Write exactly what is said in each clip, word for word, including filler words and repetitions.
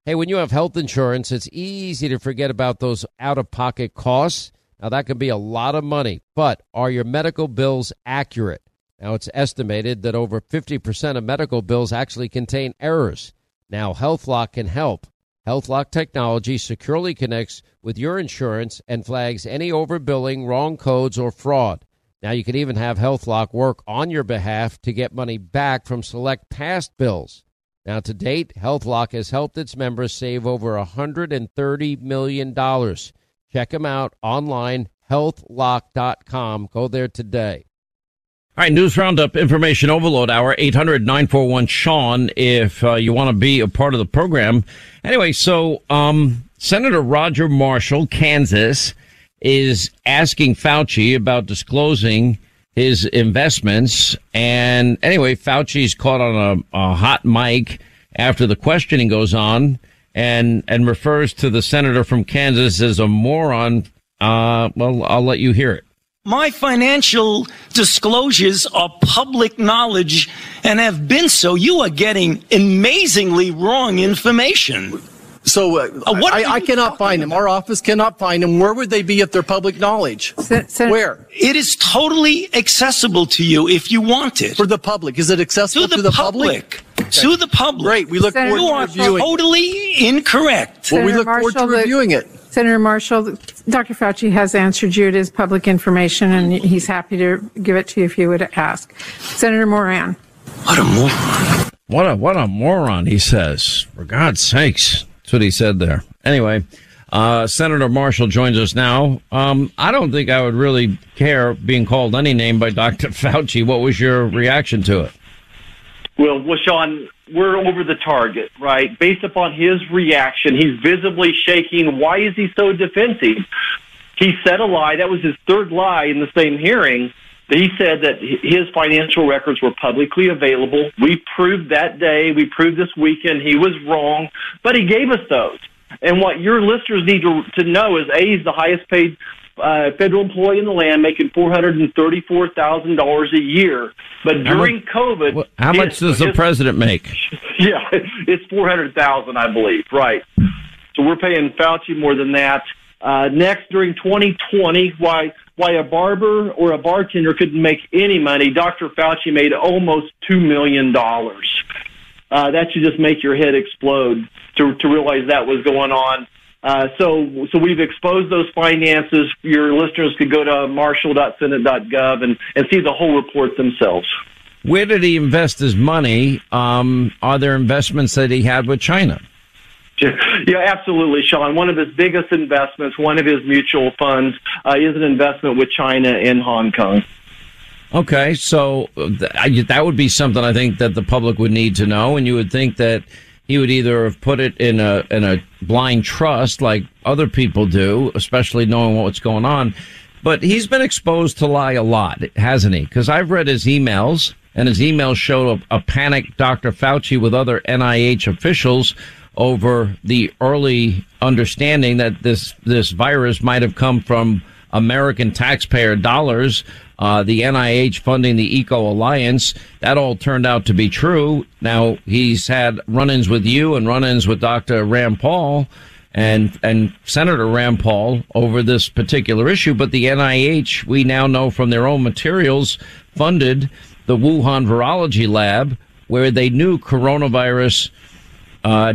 Hey, when you have health insurance, it's easy to forget about those out-of-pocket costs. Now, that can be a lot of money, but are your medical bills accurate? Now, it's estimated that over fifty percent of medical bills actually contain errors. Now, HealthLock can help. HealthLock technology securely connects with your insurance and flags any overbilling, wrong codes, or fraud. Now, you can even have HealthLock work on your behalf to get money back from select past bills. Now, to date, HealthLock has helped its members save over one hundred thirty million dollars. Check them out online, health lock dot com. Go there today. All right, News Roundup, Information Overload Hour, eight hundred nine four one Sean, if uh, you want to be a part of the program. Anyway, so um, Senator Roger Marshall, Kansas, is asking Fauci about disclosing his investments. And anyway, Fauci's caught on a, a hot mic after the questioning goes on and, and refers to the senator from Kansas as a moron. Uh, well, I'll let you hear it. My financial disclosures are public knowledge and have been so. You are getting amazingly wrong information. So uh, uh, what I, I cannot find them. Our office cannot find them. Where would they be if they're public knowledge? Sen- Sen- Where? It is totally accessible to you if you want it. For the public. Is it accessible to the, to the public? public? Okay. To the public. Great. We look Senator forward to You are reviewing. totally incorrect. Well, we Senator look forward to Marshall, the- reviewing it. Senator Marshall, Doctor Fauci has answered you. It is public information, and he's happy to give it to you if you would ask. Senator Moran. What a moron. What a, what a moron, he says. For God's sakes. That's what he said there. Anyway, uh, Senator Marshall joins us now. Um, I don't think I would really care being called any name by Doctor Fauci. What was your reaction to it? Well, well, Sean, we're over the target, right? Based upon his reaction, he's visibly shaking. Why is he so defensive? He said a lie. That was his third lie in the same hearing. He said that his financial records were publicly available. We proved that day. We proved this weekend he was wrong, but he gave us those. And what your listeners need to, to know is, A, he's the highest paid uh, federal employee in the land, making four hundred thirty-four thousand dollars a year. But during how much, COVID... How much does the his, president make? Yeah, it's four hundred thousand dollars, I believe, right. So we're paying Fauci more than that. Uh, next, during twenty twenty, why why a barber or a bartender couldn't make any money, Doctor Fauci made almost two million dollars. Uh, that should just make your head explode to, to realize that was going on. Uh, so so we've exposed those finances. Your listeners could go to marshall dot senate dot gov and, and see the whole report themselves. Where did he invest his money? Um, are there investments that he had with China? Yeah, absolutely, Sean. One of his biggest investments, one of his mutual funds, uh, is an investment with China in Hong Kong. Okay, so th- that would be something I think that the public would need to know, and you would think that he would either have put it in a in a blind trust like other people do, especially knowing what's going on. But he's been exposed to lie a lot, hasn't he? Because I've read his emails, and his emails show a, a panicked Doctor Fauci with other N I H officials over the early understanding that this this virus might have come from American taxpayer dollars, uh, the N I H funding the Eco Alliance. That all turned out to be true. Now, he's had run-ins with you and run-ins with Doctor Rand Paul and and Senator Rand Paul over this particular issue. But the N I H, we now know from their own materials, funded the Wuhan Virology Lab, where they knew coronavirus Uh,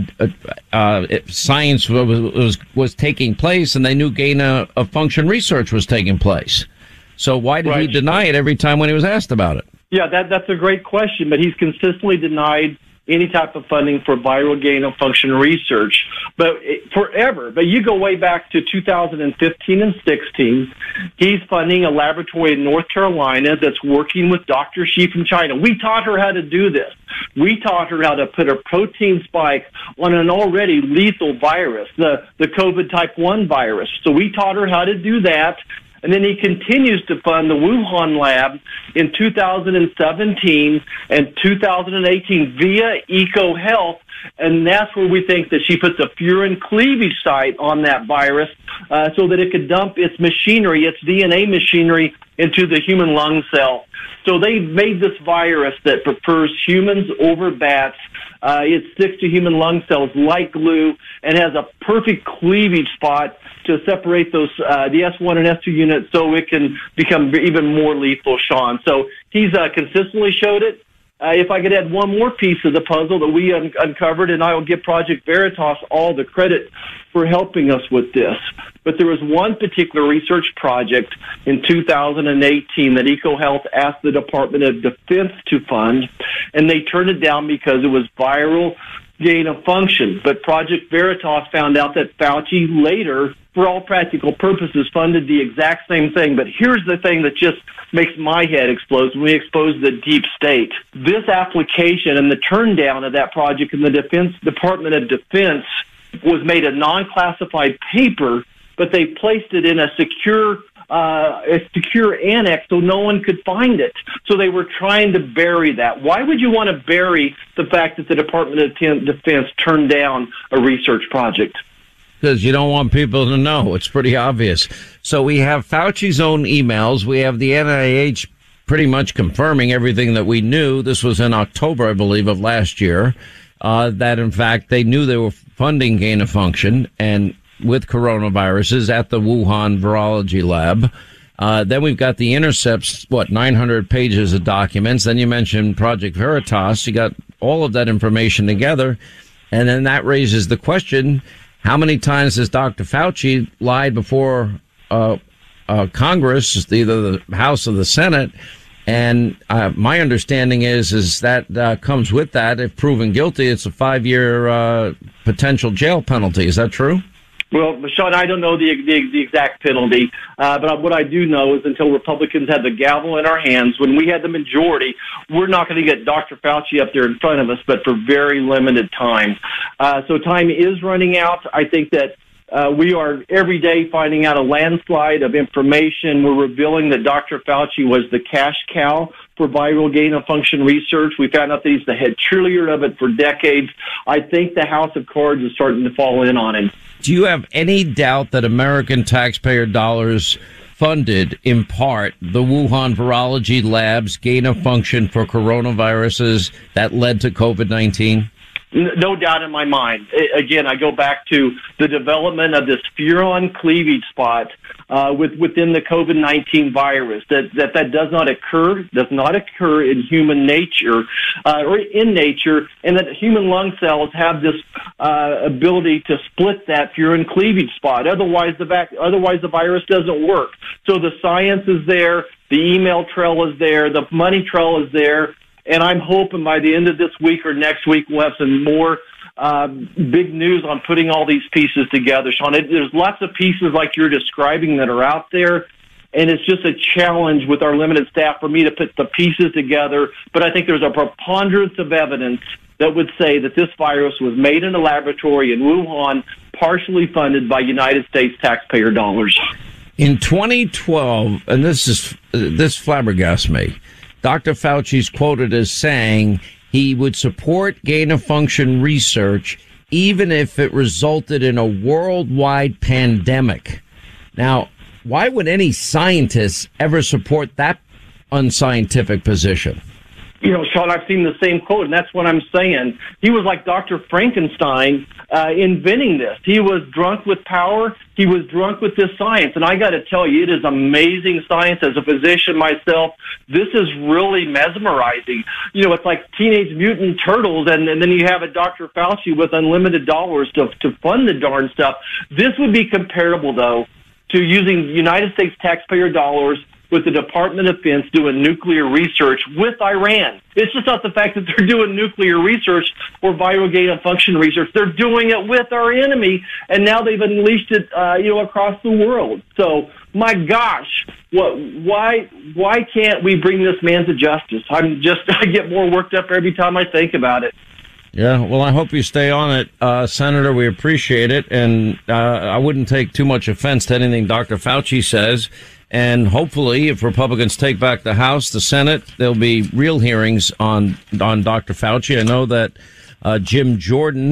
uh, science was, was was taking place, and they knew gain of function research was taking place. So why did Right. he deny it every time when he was asked about it? Yeah, that that's a great question, but he's consistently denied any type of funding for viral gain of function research, but it, forever. But you go way back to two thousand fifteen and sixteen. He's funding a laboratory in North Carolina that's working with Doctor Xi from China. We taught her how to do this. We taught her how to put a protein spike on an already lethal virus, the, the COVID type one virus. So we taught her how to do that. And then he continues to fund the Wuhan lab in two thousand seventeen and two thousand eighteen via EcoHealth. And that's where we think that she puts a furin cleavage site on that virus uh, so that it could dump its machinery, its D N A machinery, into the human lung cell. So they made this virus that prefers humans over bats. Uh, it sticks to human lung cells like glue and has a perfect cleavage spot to separate those uh, the S one and S two units so it can become even more lethal, Sean. So he's uh, consistently showed it. Uh, if I could add one more piece of the puzzle that we un- uncovered, and I will give Project Veritas all the credit for helping us with this. But there was one particular research project in two thousand eighteen that EcoHealth asked the Department of Defense to fund, and they turned it down because it was viral gain of function. But Project Veritas found out that Fauci later, for all practical purposes, funded the exact same thing. But here's the thing that just makes my head explode when we expose the deep state. This application and the turn down of that project in the Defense Department of Defense was made a non-classified paper, but they placed it in a secure uh, a secure annex so no one could find it. So they were trying to bury that. Why would you want to bury the fact that the Department of Defense turned down a research project? Because you don't want people to know. It's pretty obvious. So we have Fauci's own emails. We have the N I H pretty much confirming everything that we knew. This was in October, I believe, of last year, uh, that in fact they knew they were funding gain of function and with coronaviruses at the Wuhan Virology Lab. Uh, then we've got the Intercepts, what, nine hundred pages of documents. Then you mentioned Project Veritas. You got all of that information together. And then that raises the question, how many times has Doctor Fauci lied before uh, uh, Congress, either the House or the Senate? And uh, my understanding is is that uh, comes with that. If proven guilty, it's a five-year uh, potential jail penalty. Is that true? Well, Sean, I don't know the the, the exact penalty, uh, but what I do know is until Republicans have the gavel in our hands, when we had the majority, we're not going to get Doctor Fauci up there in front of us, but for very limited time. Uh, so time is running out. I think that uh, we are every day finding out a landslide of information. We're revealing that Doctor Fauci was the cash cow for viral gain of function research. We found out that he's the head cheerleader of it for decades. I think the house of cards is starting to fall in on him. Do you have any doubt that American taxpayer dollars funded, in part, the Wuhan Virology Lab's gain of function for coronaviruses that led to COVID nineteen? No doubt in my mind. Again, I go back to the development of this furon cleavage spot uh, with, within the COVID nineteen virus. That, that that does not occur, does not occur in human nature uh, or in nature, and that human lung cells have this uh, ability to split that furon cleavage spot. Otherwise, the vac- otherwise the virus doesn't work. So the science is there, the email trail is there, the money trail is there. And I'm hoping by the end of this week or next week we'll have some more uh, big news on putting all these pieces together, Sean. It, there's lots of pieces like you're describing that are out there, and it's just a challenge with our limited staff for me to put the pieces together. But I think there's a preponderance of evidence that would say that this virus was made in a laboratory in Wuhan, partially funded by United States taxpayer dollars. In twenty twelve, and this is this flabbergasts me, Doctor Fauci's quoted as saying he would support gain-of-function research even if it resulted in a worldwide pandemic. Now, why would any scientist ever support that unscientific position? You know, Sean, I've seen the same quote, and that's what I'm saying. He was like Doctor Frankenstein uh, inventing this. He was drunk with power. He was drunk with this science. And I got to tell you, it is amazing science. As a physician myself, this is really mesmerizing. You know, it's like Teenage Mutant Turtles, and, and then you have a Doctor Fauci with unlimited dollars to, to fund the darn stuff. This would be comparable, though, to using United States taxpayer dollars with the Department of Defense doing nuclear research with Iran. It's just not the fact that they're doing nuclear research or viral gain of function research. They're doing it with our enemy, and now they've unleashed it, uh, you know, across the world. So, my gosh, what? Why? Why can't we bring this man to justice? I'm just, I get more worked up every time I think about it. Yeah, well, I hope you stay on it, uh, Senator. We appreciate it, and uh, I wouldn't take too much offense to anything Doctor Fauci says. And hopefully, if Republicans take back the House, the Senate, there'll be real hearings on on Doctor Fauci. I know that uh, Jim Jordan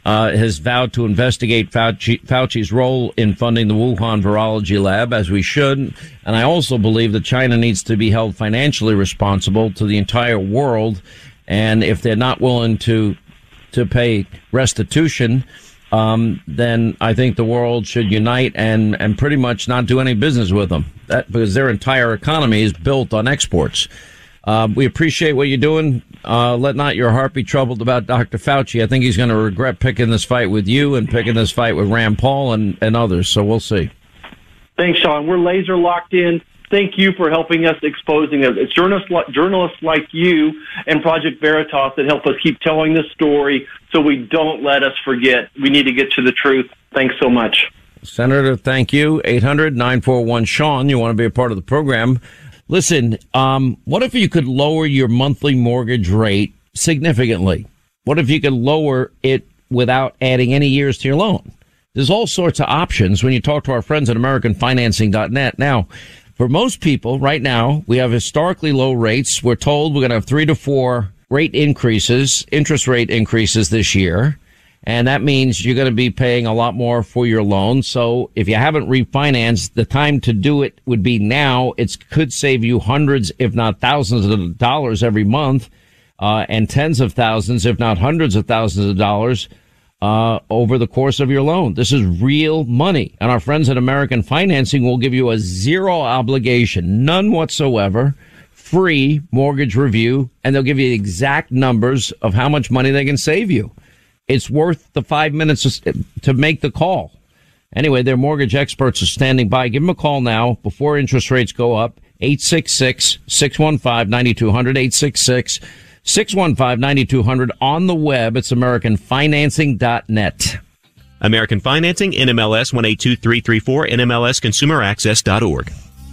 uh, has vowed to investigate Fauci, Fauci's role in funding the Wuhan virology lab, as we should. And I also believe that China needs to be held financially responsible to the entire world. And if they're not willing to to pay restitution, um, then I think the world should unite and, and pretty much not do any business with them, that, because their entire economy is built on exports. Uh, we appreciate what you're doing. Uh, let not your heart be troubled about Doctor Fauci. I think he's going to regret picking this fight with you and picking this fight with Rand Paul and, and others. So we'll see. Thanks, Sean. We're laser locked in. Thank you for helping us exposing it. It's journalists, journalists like you and Project Veritas that help us keep telling this story so we don't let us forget. We need to get to the truth. Thanks so much. Senator, thank you. eight hundred nine four one Sean. You want to be a part of the program. Listen, um, what if you could lower your monthly mortgage rate significantly? What if you could lower it without adding any years to your loan? There's all sorts of options when you talk to our friends at American Financing dot net. Now, for most people right now, we have historically low rates. We're told we're going to have three to four rate increases, interest rate increases this year. And that means you're going to be paying a lot more for your loan. So if you haven't refinanced, the time to do it would be now. It could save you hundreds, if not thousands of dollars every month, uh, and tens of thousands, if not hundreds of thousands of dollars Uh, over the course of your loan. This is real money. And our friends at American Financing will give you a zero obligation, none whatsoever, free mortgage review, and they'll give you the exact numbers of how much money they can save you. It's worth the five minutes to make the call. Anyway, their mortgage experts are standing by. Give them a call now before interest rates go up. eight six six, six one five, nine two zero zero, eight six six, six one five, nine two zero zero. On the web, it's American Financing dot net. American Financing, N M L S one eight two three three four, N M L S consumer access dot org.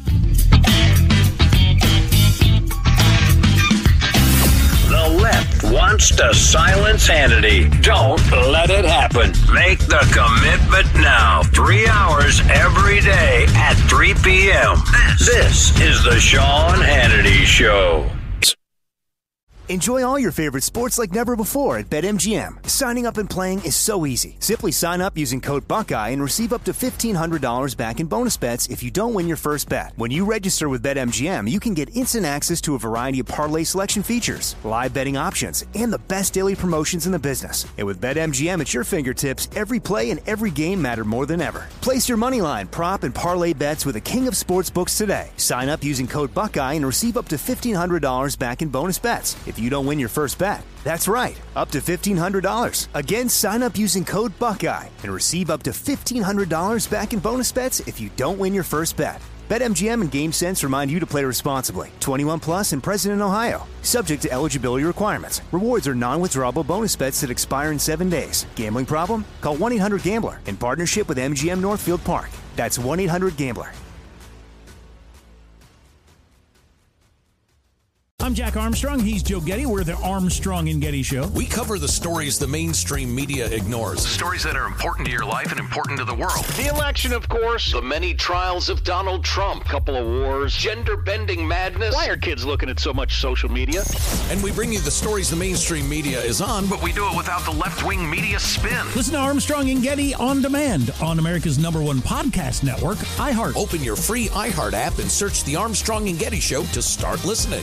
The left wants to silence Hannity. Don't let it happen. Make the commitment now. Three hours every day at three p.m. This, this is the Sean Hannity Show. Enjoy all your favorite sports like never before at BetMGM. Signing up and playing is so easy. Simply sign up using code Buckeye and receive up to fifteen hundred dollars back in bonus bets if you don't win your first bet. When you register with BetMGM, you can get instant access to a variety of parlay selection features, live betting options, and the best daily promotions in the business. And with BetMGM at your fingertips, every play and every game matter more than ever. Place your moneyline, prop, and parlay bets with the king of sportsbooks today. Sign up using code Buckeye and receive up to fifteen hundred dollars back in bonus bets if you don't win your first bet. That's right, up to fifteen hundred dollars. Again, sign up using code Buckeye and receive up to fifteen hundred dollars back in bonus bets if you don't win your first bet. BetMGM and GameSense remind you to play responsibly. twenty-one plus and present in Ohio. Subject to eligibility requirements. Rewards are non-withdrawable bonus bets that expire in seven days. Gambling problem? Call one eight hundred gambler in partnership with M G M Northfield Park. That's one eight hundred gambler. I'm Jack Armstrong. He's Joe Getty. We're the Armstrong and Getty Show. We cover the stories the mainstream media ignores. Stories that are important to your life and important to the world. The election, of course. The many trials of Donald Trump. Couple of wars. Gender-bending madness. Why are kids looking at so much social media? And we bring you the stories the mainstream media is on, but we do it without the left-wing media spin. Listen to Armstrong and Getty on demand on America's number one podcast network, iHeart. Open your free iHeart app and search the Armstrong and Getty Show to start listening.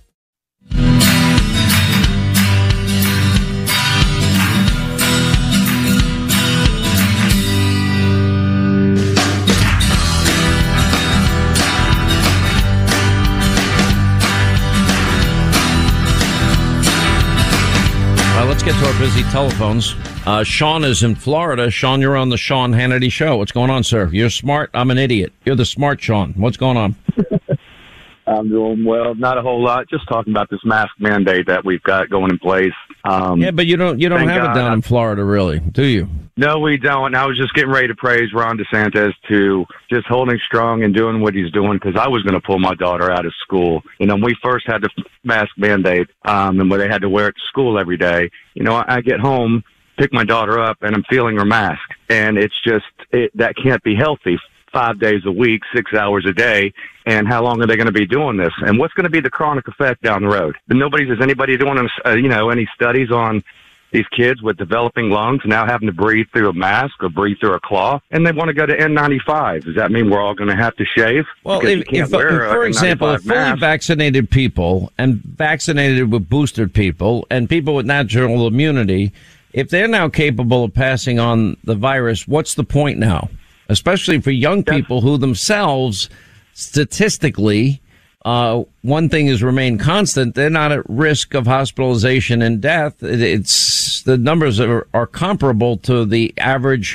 Let's get to our busy telephones. Uh, Sean is in Florida. Sean, you're on the Sean Hannity Show. What's going on, sir? You're smart. I'm an idiot. You're the smart Sean. What's going on? I'm doing well. Not a whole lot. Just talking about this mask mandate that we've got going in place. Um, yeah, but you don't you don't have God, it down in Florida, really, do you? No, we don't. I was just getting ready to praise Ron DeSantis to just holding strong and doing what he's doing, because I was going to pull my daughter out of school. You know, when we first had the mask mandate, um, and where they had to wear it to school every day, you know, I, I get home, pick my daughter up, and I'm feeling her mask. And it's just, it, that can't be healthy. Five days a week, six hours a day. And how long are they going to be doing this? And what's going to be the chronic effect down the road? But nobody, is anybody doing, uh, you know, any studies on these kids with developing lungs now having to breathe through a mask or breathe through a cloth, and they want to go to N ninety-five. Does that mean we're all going to have to shave? Well, Because if, you can't if, wear if, for a example, if N ninety-five fully mask. vaccinated people and vaccinated with boosted people and people with natural immunity, if they're now capable of passing on the virus, what's the point now? Especially for young people who themselves, statistically, uh, one thing has remained constant. They're not at risk of hospitalization and death. It, it's the numbers are, are comparable to the average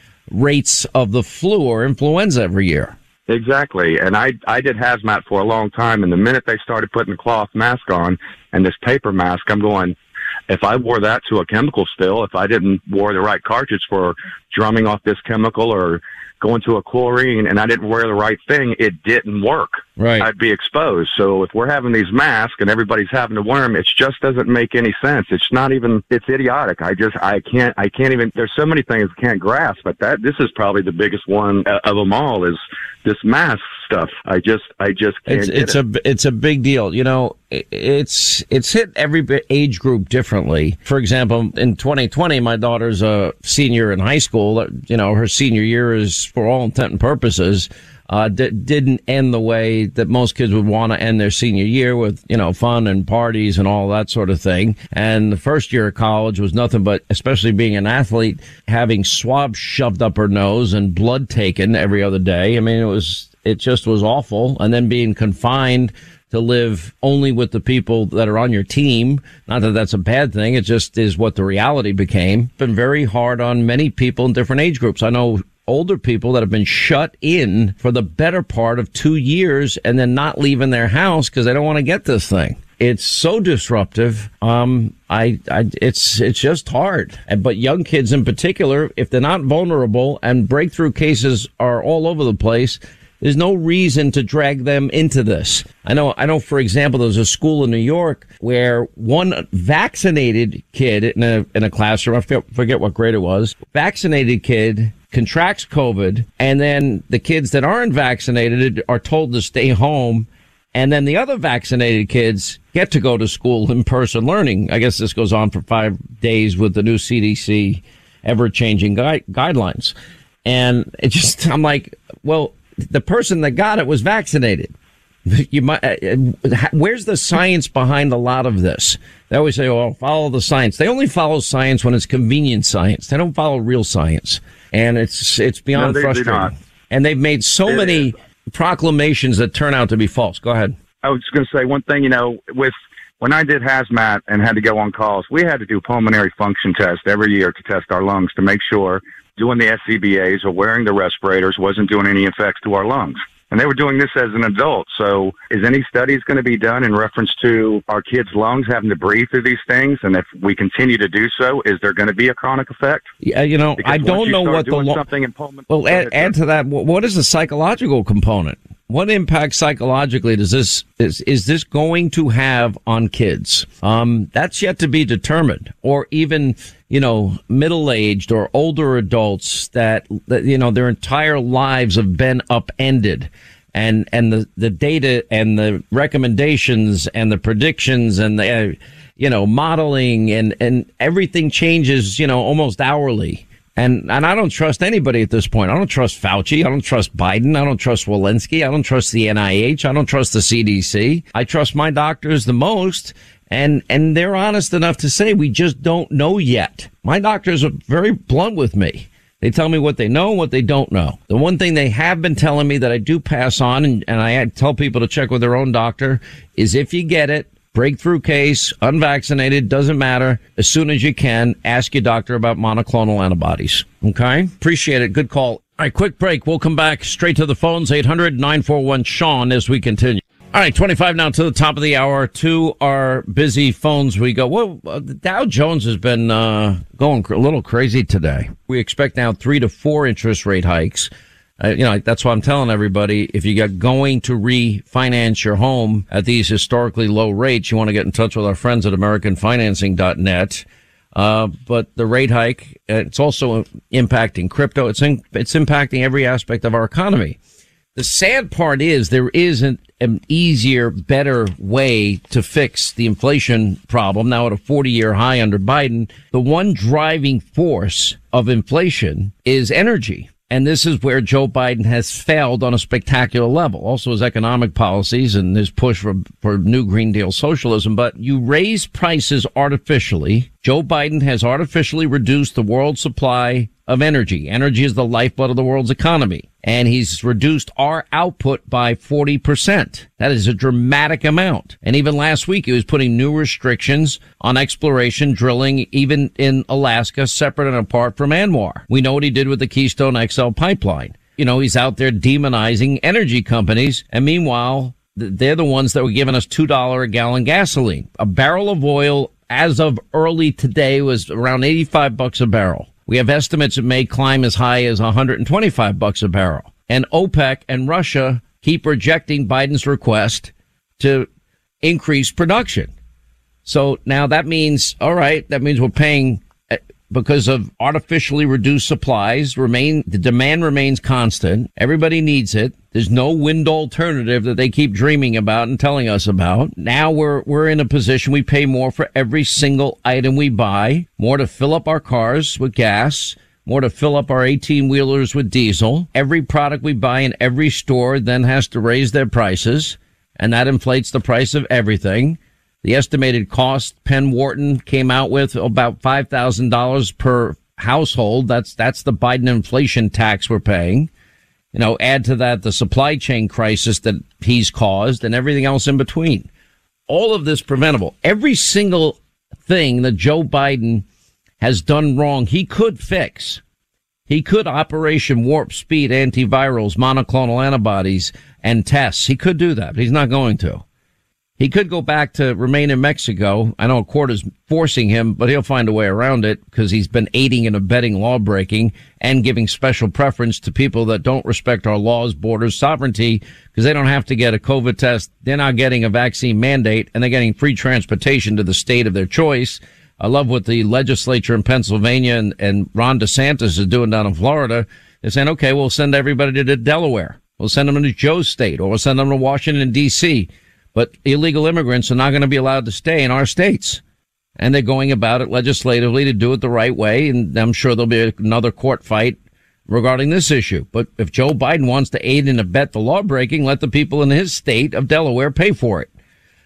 rates of the flu or influenza every year. Exactly. And I, I did hazmat for a long time. And the minute they started putting the cloth mask on and this paper mask, I'm going, if I wore that to a chemical spill, if I didn't wear the right cartridge for drumming off this chemical or going to a chlorine and I didn't wear the right thing, it didn't work. Right. I'd be exposed. So if we're having these masks and everybody's having to wear them, it just doesn't make any sense. It's not even, it's idiotic. I just, I can't, I can't even, there's so many things I can't grasp, but that, this is probably the biggest one of them all is this mask stuff. I just, I just can't It's, get it's it. a, it's a big deal. You know, it's, it's hit every age group differently. For example, in twenty twenty, my daughter's a senior in high school. You know, her senior year is, for all intent and purposes, uh, d- didn't end the way that most kids would want to end their senior year with, you know, fun and parties and all that sort of thing. And the first year of college was nothing but, especially being an athlete, having swabs shoved up her nose and blood taken every other day. I mean, it was, it just was awful. And then being confined to live only with the people that are on your team. Not that that's a bad thing. It just is what the reality became. Been very hard on many people in different age groups. I know older people that have been shut in for the better part of two years and then not leaving their house because they don't want to get this thing. It's so disruptive. Um, I, I, it's, it's just hard. But young kids in particular, if they're not vulnerable and breakthrough cases are all over the place, there's no reason to drag them into this. I know, I know, for example, there's a school in New York where one vaccinated kid in a, in a classroom, I forget what grade it was, vaccinated kid contracts COVID, and then the kids that aren't vaccinated are told to stay home. And then the other vaccinated kids get to go to school in person learning. I guess this goes on for five days with the new C D C ever changing gui- guidelines. And it just, I'm like, well, the person that got it was vaccinated. You might, uh, where's the science behind a lot of this? They always say, "Oh, follow the science." They only follow science when it's convenient science. They don't follow real science, and it's it's beyond No, they do frustrating. not. And they've made so It many is. proclamations that turn out to be false. Go ahead. I was just going to say one thing, you know, with when I did hazmat and had to go on calls, we had to do pulmonary function tests every year to test our lungs to make sure doing the S C B As or wearing the respirators wasn't doing any effects to our lungs. And they were doing this as an adult. So is any studies going to be done in reference to our kids' lungs having to breathe through these things? And if we continue to do so, is there going to be a chronic effect? Yeah, you know, Because I once don't you know start what the doing lo- something in pulmonary. Well, add, add to that, wh- what is the psychological component? What impact psychologically does this is is this going to have on kids? Um, that's yet to be determined. Or even, you know, middle-aged or older adults that, that you know their entire lives have been upended. And, and the, the data and the recommendations and the predictions and the, uh, you know, modeling and, and everything changes, you know, almost hourly. And, and I don't trust anybody at this point. I don't trust Fauci. I don't trust Biden. I don't trust Walensky. I don't trust the N I H. I don't trust the C D C. I trust my doctors the most. And, and they're honest enough to say we just don't know yet. My doctors are very blunt with me. They tell me what they know and what they don't know. The one thing they have been telling me that I do pass on, and, and I tell people to check with their own doctor, is if you get it, breakthrough case, unvaccinated, doesn't matter, as soon as you can, ask your doctor about monoclonal antibodies. Okay? Appreciate it. Good call. All right, quick break. We'll come back straight to the phones, eight hundred nine four one Sean, as we continue. All right, twenty-five now to the top of the hour. To our busy phones we go. Well, uh, the Dow Jones has been uh, going cr- a little crazy today. We expect now three to four interest rate hikes. Uh, you know, that's why I'm telling everybody, if you got going to refinance your home at these historically low rates, you want to get in touch with our friends at American Financing dot net. Uh, but the rate hike, it's also impacting crypto. It's in, it's impacting every aspect of our economy. The sad part is there isn't an easier, better way to fix the inflation problem now at a forty-year high under Biden. The one driving force of inflation is energy. And this is where Joe Biden has failed on a spectacular level. Also his economic policies and his push for, for new Green Deal socialism. But you raise prices artificially. Joe Biden has artificially reduced the world supply of energy. Energy is the lifeblood of the world's economy. And he's reduced our output by forty percent. That is a dramatic amount. And even last week, he was putting new restrictions on exploration, drilling, even in Alaska, separate and apart from ANWR. We know what he did with the Keystone X L pipeline. You know, he's out there demonizing energy companies. And meanwhile, they're the ones that were giving us two dollars a gallon gasoline. A barrel of oil, as of early today, was around eighty-five bucks a barrel. We have estimates it may climb as high as one hundred twenty-five bucks a barrel. And OPEC and Russia keep rejecting Biden's request to increase production. So now that means, all right, that means we're paying because of artificially reduced supplies. Remain the demand remains constant. Everybody needs it. There's no wind alternative that they keep dreaming about and telling us about. Now we're we're in a position we pay more for every single item we buy, more to fill up our cars with gas, more to fill up our eighteen-wheelers with diesel. Every product we buy in every store then has to raise their prices, and that inflates the price of everything. The estimated cost Penn Wharton came out with about five thousand dollars per household. That's that's the Biden inflation tax we're paying. You know, add to that the supply chain crisis that he's caused and everything else in between. All of this preventable. Every single thing that Joe Biden has done wrong, he could fix. He could Operation Warp Speed antivirals, monoclonal antibodies, and tests. He could do that, but he's not going to. He could go back to remain in Mexico. I know a court is forcing him, but he'll find a way around it because he's been aiding and abetting lawbreaking and giving special preference to people that don't respect our laws, borders, sovereignty, because they don't have to get a COVID test. They're not getting a vaccine mandate, and they're getting free transportation to the state of their choice. I love what the legislature in Pennsylvania and, and Ron DeSantis is doing down in Florida. They're saying, okay, we'll send everybody to Delaware. We'll send them to Joe's state, or we'll send them to Washington, D C, but illegal immigrants are not going to be allowed to stay in our states. And they're going about it legislatively to do it the right way. And I'm sure there'll be another court fight regarding this issue. But if Joe Biden wants to aid and abet the law breaking, let the people in his state of Delaware pay for it.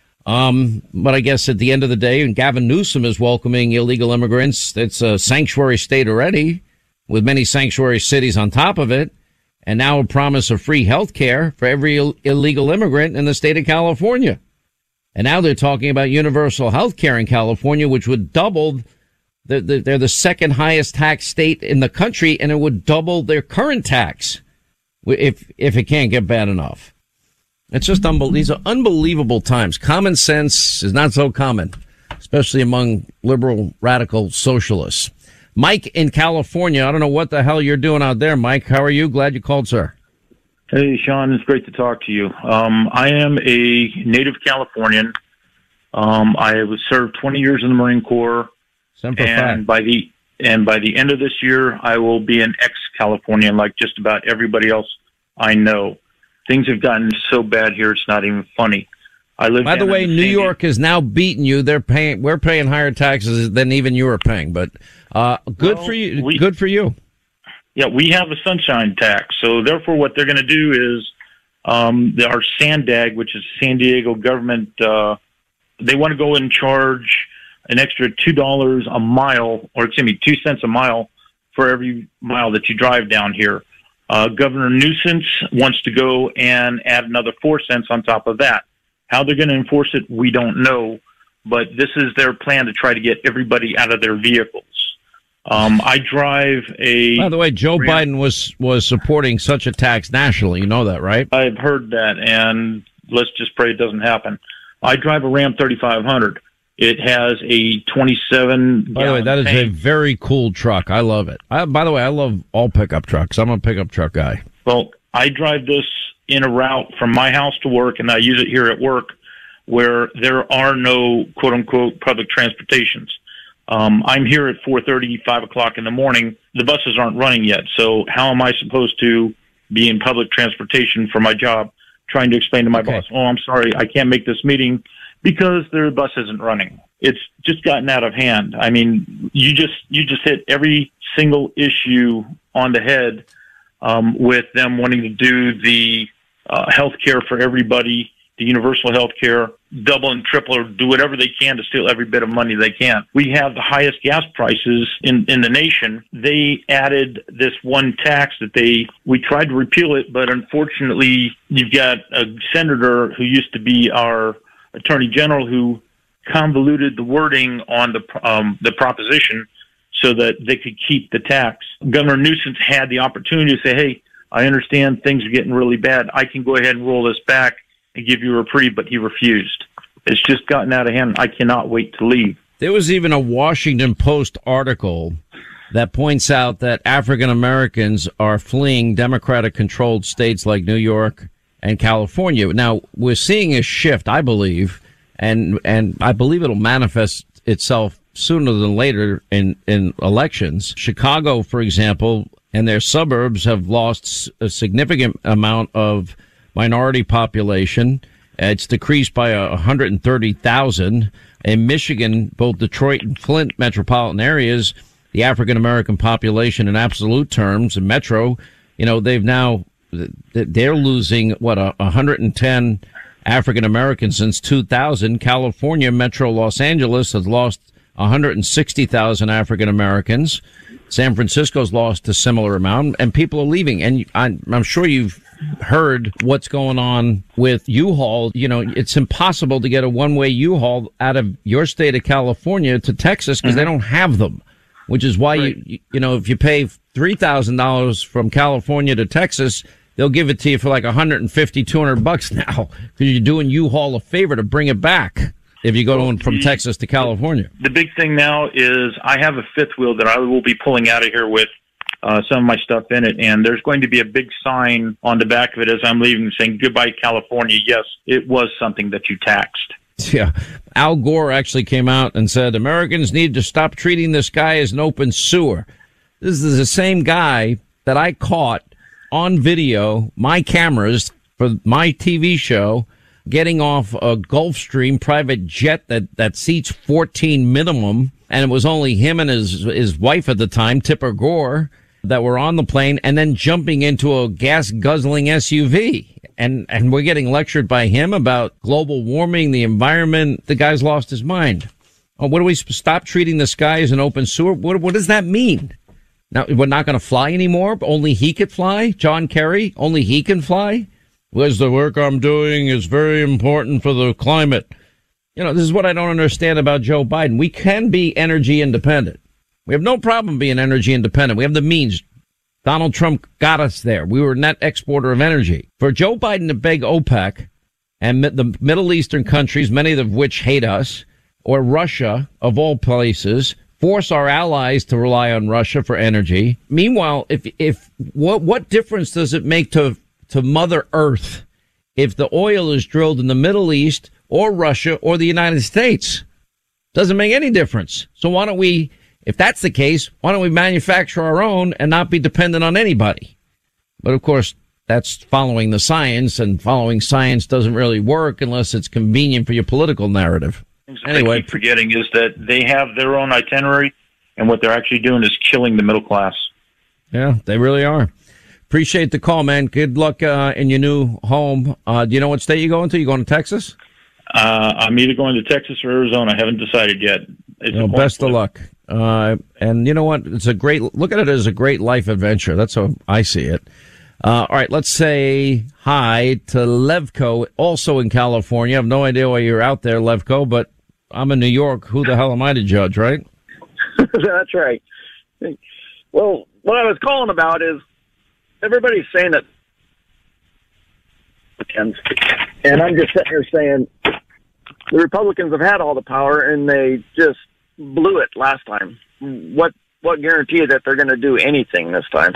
Um, but I guess at the end of the day, and Gavin Newsom is welcoming illegal immigrants. It's a sanctuary state already with many sanctuary cities on top of it. And now a promise of free health care for every Ill- illegal immigrant in the state of California. And now they're talking about universal health care in California, which would double the, the, they're the second highest tax state in the country, and it would double their current tax if, if it can't get bad enough. It's just unbelievable. These are unbelievable times. Common sense is not so common, especially among liberal radical socialists. Mike in California. I don't know what the hell you're doing out there, Mike. How are you? Glad you called, sir. Hey, Sean. It's great to talk to you. Um, I am a native Californian. Um, I was served twenty years in the Marine Corps, Semper and Fi. by the and by the end of this year, I will be an ex-Californian, like just about everybody else I know. Things have gotten so bad here; it's not even funny. I live. By the way, New York has now beaten you. They're paying. We're paying higher taxes than even you are paying. But uh, good well, for you. We, good for you. Yeah, we have a sunshine tax. So therefore, what they're going to do is um, the, our SANDAG, which is San Diego government, uh, they want to go and charge an extra two dollars a mile, or excuse me, two cents a mile for every mile that you drive down here. Uh, Governor Newsom wants to go and add another four cents on top of that. How they're going to enforce it, we don't know. But this is their plan to try to get everybody out of their vehicles. Um, I drive a... By the way, Joe Ram- Biden was, was supporting such a tax nationally. You know that, right? I've heard that, and let's just pray it doesn't happen. I drive a Ram thirty-five hundred. It has a twenty-seven... By the way, that is tank. a very cool truck. I love it. I, by the way, I love all pickup trucks. I'm a pickup truck guy. Well, I drive this in a route from my house to work, and I use it here at work, where there are no quote-unquote public transportations. Um, I'm here at four thirty, five o'clock in the morning. The buses aren't running yet, so how am I supposed to be in public transportation for my job, trying to explain to my Okay. boss, oh, I'm sorry, I can't make this meeting because their bus isn't running. It's just gotten out of hand. I mean, you just you just hit every single issue on the head um, with them wanting to do the uh, health care for everybody, the universal health care, double and triple or do whatever they can to steal every bit of money they can. We have the highest gas prices in, in the nation. They added this one tax that they, we tried to repeal it, but unfortunately you've got a senator who used to be our attorney general who convoluted the wording on the, um, the proposition so that they could keep the tax. Governor Newsom had the opportunity to say, hey, I understand things are getting really bad. I can go ahead and roll this back and give you a reprieve, but he refused. It's just gotten out of hand. I cannot wait to leave. There was even a Washington Post article that points out that African Americans are fleeing Democratic-controlled states like New York and California. Now, we're seeing a shift, I believe, and and I believe it'll manifest itself sooner than later in, in elections. Chicago, for example, and their suburbs have lost a significant amount of minority population. It's decreased by uh, one hundred thirty thousand. In Michigan, both Detroit and Flint metropolitan areas, the African American population in absolute terms, in Metro, you know, they've now, they're losing, what, a one hundred ten African Americans since two thousand. California, Metro Los Angeles has lost one hundred sixty thousand African Americans. San Francisco's lost a similar amount, and people are leaving. And I'm, I'm sure you've heard what's going on with U-Haul. You know, it's impossible to get a one-way U-Haul out of your state of California to Texas because mm-hmm. they don't have them, which is why, right. you, you know, if you pay three thousand dollars from California to Texas, they'll give it to you for like one hundred fifty, two hundred bucks now because you're doing U-Haul a favor to bring it back. If you go well, from the, Texas to California. The big thing now is I have a fifth wheel that I will be pulling out of here with uh, some of my stuff in it, and there's going to be a big sign on the back of it as I'm leaving saying, goodbye, California. Yes, it was something that you taxed. Yeah. Al Gore actually came out and said, Americans need to stop treating this guy as an open sewer. This is the same guy that I caught on video, my cameras, for my T V show, getting off a Gulfstream private jet that, that seats fourteen minimum. And it was only him and his, his wife at the time, Tipper Gore, that were on the plane and then jumping into a gas guzzling S U V. And, and we're getting lectured by him about global warming, the environment. The guy's lost his mind. Oh, what do we stop treating the sky as an open sewer? What, what does that mean? Now, we're not going to fly anymore. Only he could fly. John Kerry, only he can fly. Because the work I'm doing is very important for the climate. You know, this is what I don't understand about Joe Biden. We can be energy independent. We have no problem being energy independent. We have the means. Donald Trump got us there. We were a net exporter of energy. For Joe Biden to beg OPEC and the Middle Eastern countries, many of which hate us, or Russia, of all places, force our allies to rely on Russia for energy. Meanwhile, if, if, what, what difference does it make to to Mother Earth if the oil is drilled in the Middle East or Russia or the United States? Doesn't make any difference. So why don't we, if that's the case, why don't we manufacture our own and not be dependent on anybody? But of course, that's following the science, and following science doesn't really work unless it's convenient for your political narrative. Anyway, I keep forgetting is that they have their own itinerary, and what they're actually doing is killing the middle class. Yeah, they really are. Appreciate the call, man. Good luck uh, in your new home. Uh, do you know what state you're going to? You going to Texas? Uh, I'm either going to Texas or Arizona. I haven't decided yet. It's well, best of luck. Uh, and you know what? It's a great, look at it as a great life adventure. That's how I see it. Uh, all right, let's say hi to Levko, also in California. I have no idea why you're out there, Levko, but I'm in New York. Who the hell am I to judge, right? That's right. Well, what I was calling about is, everybody's saying that, and I'm just sitting here saying the Republicans have had all the power and they just blew it last time. What what guarantee that they're going to do anything this time?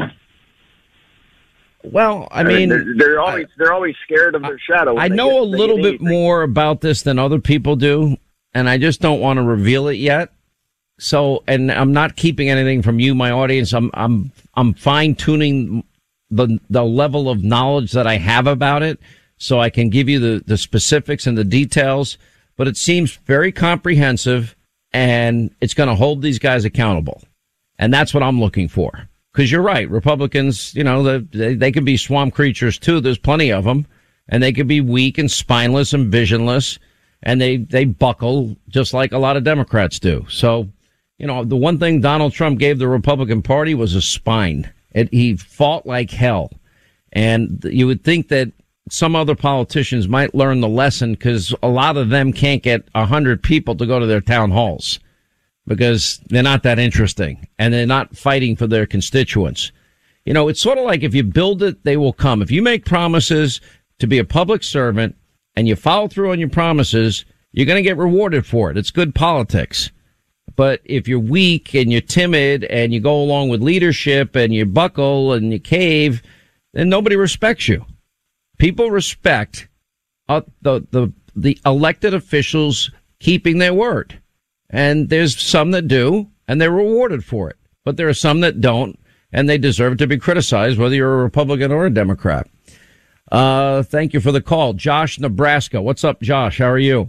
Well, I, I mean, mean, they're, they're always they're always scared of their shadow. I know a little bit more about this than other people do, and I just don't want to reveal it yet. So, and I'm not keeping anything from you, my audience. I'm I'm I'm fine tuning the the level of knowledge that I have about it, so I can give you the, the specifics and the details. But it seems very comprehensive, and it's going to hold these guys accountable. And that's what I'm looking for. Because you're right, Republicans, you know, they, they could be swamp creatures too. There's plenty of them. And they could be weak and spineless and visionless. And they, they buckle just like a lot of Democrats do. So, you know, the one thing Donald Trump gave the Republican Party was a spine. It, he fought like hell. And you would think that some other politicians might learn the lesson, because a lot of them can't get a hundred people to go to their town halls because they're not that interesting and they're not fighting for their constituents. You know, it's sort of like if you build it, they will come. If you make promises to be a public servant and you follow through on your promises, you're going to get rewarded for it. It's good politics. But if you're weak and you're timid and you go along with leadership and you buckle and you cave, then nobody respects you. People respect uh, the, the, the elected officials keeping their word. And there's some that do, and they're rewarded for it. But there are some that don't, and they deserve to be criticized, whether you're a Republican or a Democrat. Uh, thank you for the call. Josh, Nebraska. What's up, Josh? How are you?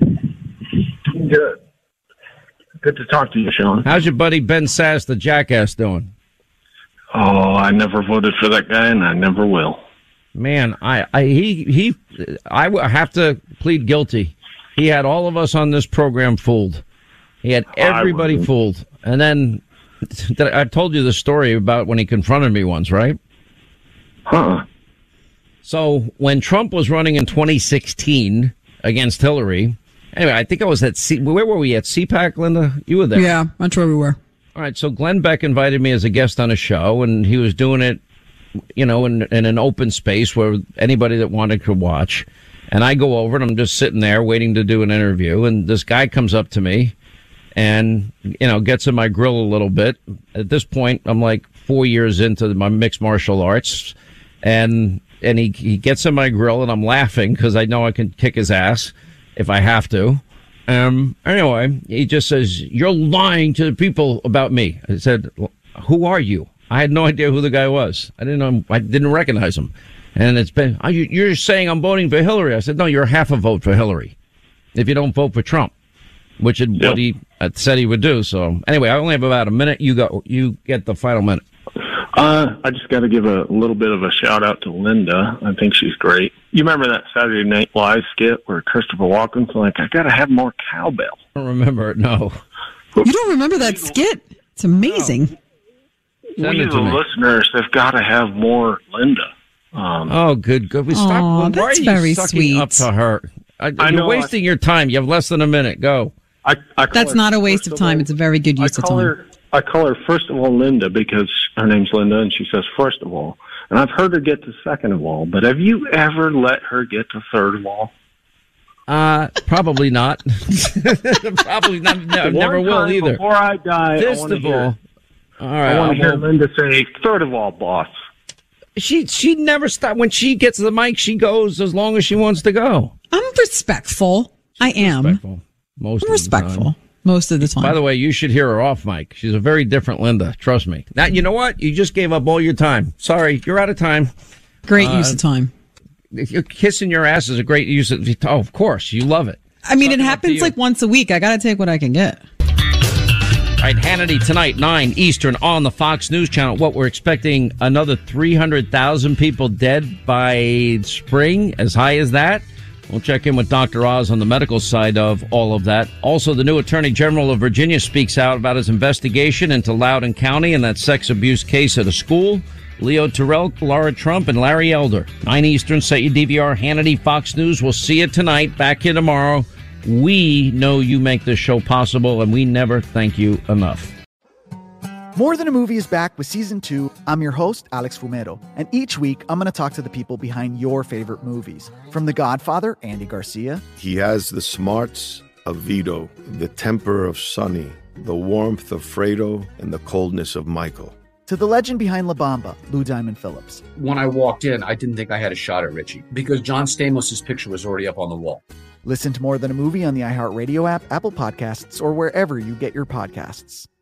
Good. Good to talk to you, Sean. How's your buddy Ben Sass, the jackass, doing? Oh, I never voted for that guy, and I never will. Man, I, I he he, I have to plead guilty. He had all of us on this program fooled. He had everybody fooled. And then I told you the story about when he confronted me once, right? Huh. So when Trump was running in twenty sixteen against Hillary, anyway, I think I was at C, where were we at C PAC, Linda? You were there. Yeah, that's where we were. All right. So Glenn Beck invited me as a guest on a show, and he was doing it, you know, in, in an open space where anybody that wanted could watch. And I go over and I'm just sitting there waiting to do an interview. And this guy comes up to me and, you know, gets in my grill a little bit. At this point, I'm like four years into my mixed martial arts. And, and he, he gets in my grill and I'm laughing because I know I can kick his ass if I have to. Um, anyway, he just says, "You're lying to the people about me." I said, "Who are you?" I had no idea who the guy was. I didn't know. I didn't recognize him. And it's been, "You're saying I'm voting for Hillary." I said, "No, you're half a vote for Hillary if you don't vote for Trump," which is yep. what he said he would do. So anyway, I only have about a minute. You go. You get the final minute. Uh, I just got to give a little bit of a shout out to Linda. I think she's great. You remember that Saturday Night Live skit where Christopher Walken's like, "I got to have more cowbell." I don't remember it. No. You don't remember that skit? It's amazing. No. We, the listeners, have got to have more Linda. Um, oh, good, good. We stop. Why that's are you very sucking sweet. up to her? I, I you're know, wasting I, your time. You have less than a minute. Go. I, I that's not a waste of time. All, it's a very good use I of call time. Her, I call her, first of all, Linda, because her name's Linda, and she says, first of all. And I've heard her get to second of all, but have you ever let her get to third of all? Uh, probably not. probably not. No, never will either. Before I die, First I want to of hear, all, all right, I want to hear well, Linda say, third of all, boss. She she never stops. When she gets the mic, she goes as long as she wants to go. I'm respectful. I am. Respectful. Most I'm of respectful. The time. Most of the time. By the way, you should hear her off mic. She's a very different Linda. Trust me. Now, you know what? You just gave up all your time. Sorry, you're out of time. Great uh, use of time. Kissing your ass is a great use of. Oh, of course, you love it. I mean, it happens like once a week. I got to take what I can get. All right, Hannity tonight, nine Eastern on the Fox News Channel. What, we're expecting another three hundred thousand people dead by spring? As high as that? We'll check in with Doctor Oz on the medical side of all of that. Also, the new Attorney General of Virginia speaks out about his investigation into Loudoun County and that sex abuse case at a school. Leo Terrell, Laura Trump, and Larry Elder. nine Eastern, set your D V R, Hannity, Fox News. We'll see you tonight. Back here tomorrow. We know you make this show possible, and we never thank you enough. More Than a Movie is back with Season two. I'm your host, Alex Fumero. And each week, I'm going to talk to the people behind your favorite movies. From The Godfather, Andy Garcia. He has the smarts of Vito, the temper of Sonny, the warmth of Fredo, and the coldness of Michael. To the legend behind La Bamba, Lou Diamond Phillips. When I walked in, I didn't think I had a shot at Richie because John Stamos' picture was already up on the wall. Listen to More Than a Movie on the iHeartRadio app, Apple Podcasts, or wherever you get your podcasts.